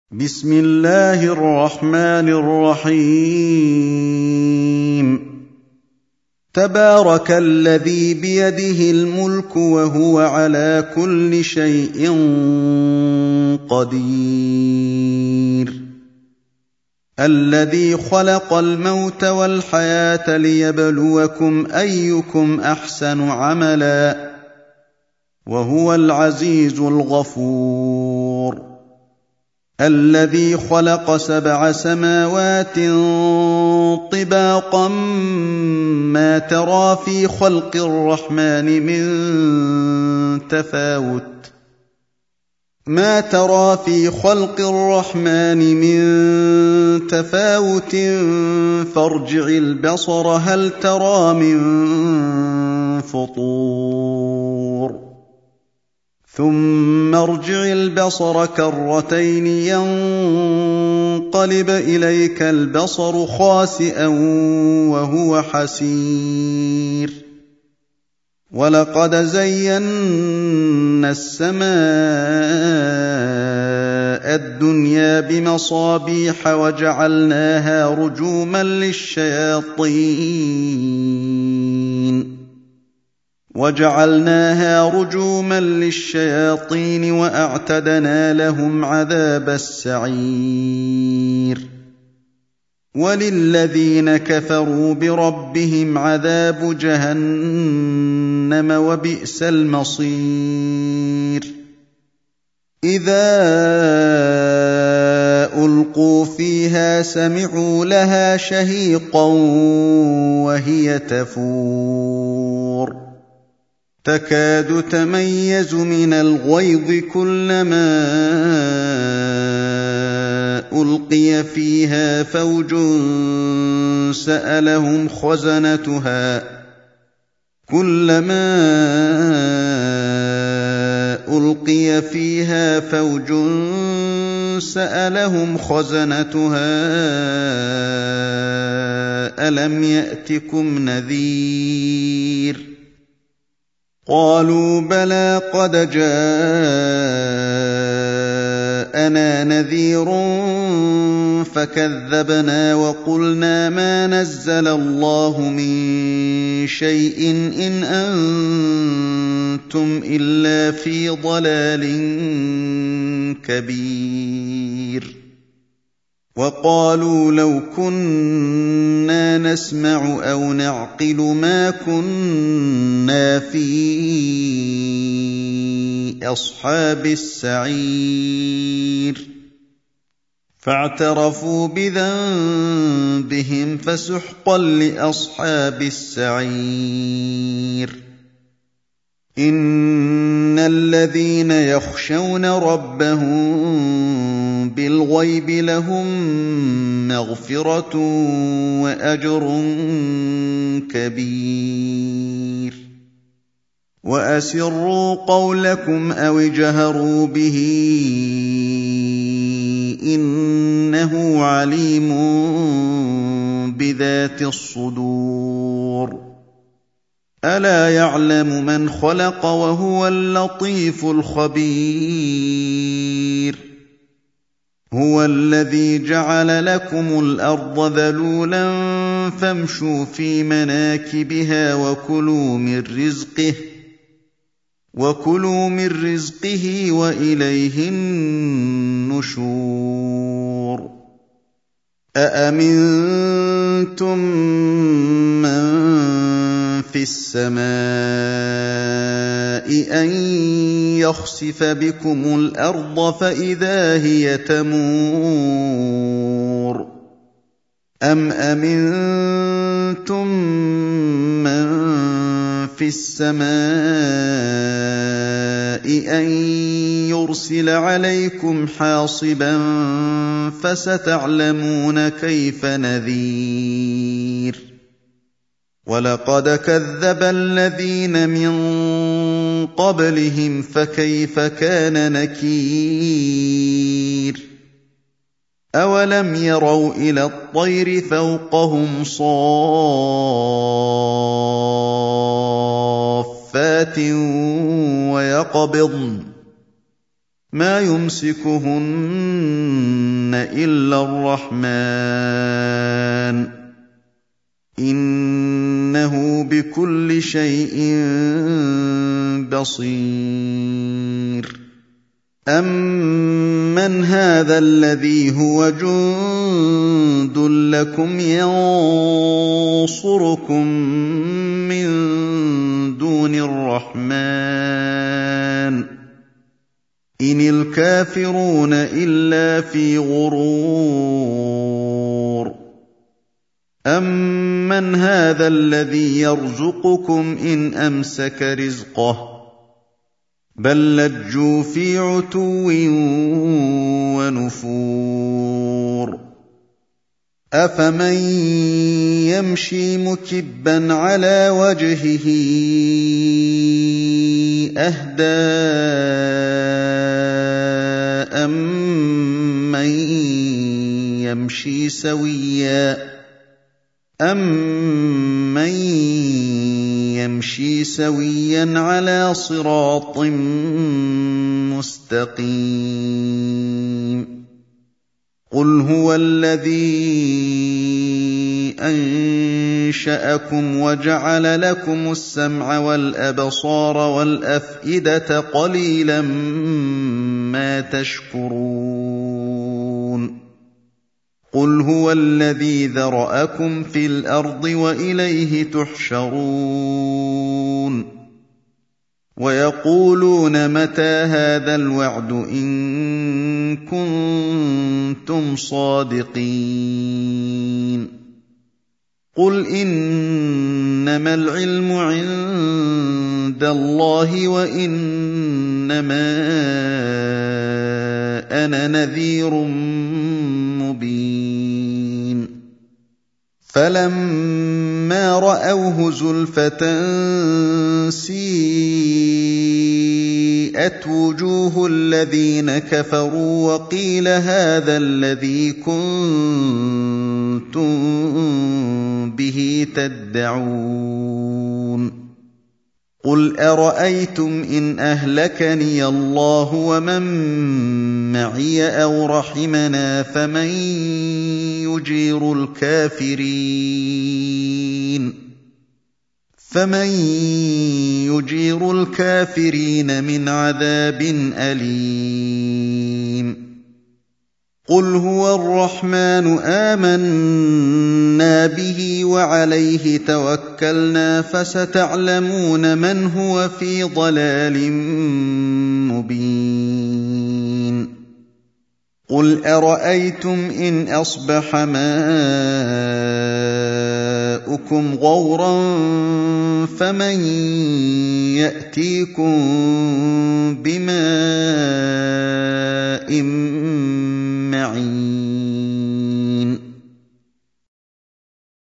بسم الله الرحمن الرحيم تبارك الذي بيده الملك وهو على كل شيء قدير الذي خلق الموت والحياة ليبلوكم أيكم أحسن عملا وهو العزيز الغفور الذي خلق 7 سماوات طباقا ما ترى في خلق الرحمن من تفاوت فارجع البصر هل ترى من فطور ثم ارجع البصر كرتين ينقلب إليك البصر خاسئا وهو حسير ولقد زينا السماء الدنيا بمصابيح وجعلناها رجوما للشياطين وأعتدنا لهم عذاب السعير وللذين كفروا بربهم عذاب جهنم وبئس المصير إذا ألقوا فيها سمعوا لها شهيقا وهي تفور تكاد تميز من الغيظ كلما ألقي فيها فوج سألهم خزنتها ألم يأتكم نذير قالوا بلى قد جاءنا نذير فكذبنا وقلنا ما نزل الله من شيء إن أنتم إلا في ضلال كبير وقالوا لو كنا نسمع أو نعقل ما كنا في أصحاب السعير فاعترفوا بذنبهم فسحقا لأصحاب السعير إن الذين يخشون ربهم بالغيب لهم مغفرة وأجر كبير وأسروا قولكم أو اجهروا به إنه عليم بذات الصدور ألا يعلم من خلق وهو اللطيف الخبير هو الذي جعل لكم الأرض ذلولا فامشوا في مناكبها وكلوا من رزقه وإليه النشور أأمنتم من في السماء أن يخسف بكم الأرض فإذا هي تمور أم أمنتم من في السماء أن يرسل عليكم حاصبا فستعلمون كيف نذير ولقد كذب الذين من قبلهم فكيف كان نكير أولم يروا إلى الطير فوقهم صافات ويقبضن ما يمسكهن إلا الرحمن إنه بكل شيء بصير أمن هذا الذي هو جند لكم ينصركم من دون الرحمن إن الكافرون إلا في غرور أمن هذا الذي يرزقكم إن أمسك رزقه بل لجوا في عتو ونفور أفمن يمشي مكبا على وجهه أهدى أمن يمشي سويا على صراط مستقيم قل هو الذي أنشأكم وجعل لكم السمع والأبصار والأفئدة قليلا ما تشكرون قل هو الذي ذرأكم في الأرض وإليه تحشرون ويقولون متى هذا الوعد إن كنتم صادقين قل إنما العلم عند الله وإنما أنا نذير مبين فلما رأوه زلفة سيئت وجوه الذين كفروا وقيل هذا الذي كنتم به تدعون قل أرأيتم إن أهلكني الله ومن معي أو رحمنا فمن يجير الكافرين من عذاب أليم قل هو الرحمن آمنا به وعليه توكلنا فستعلمون من هو في ضلال مبين قل أرأيتم إن أصبح ماؤكم غورا فمن يأتيكم بماء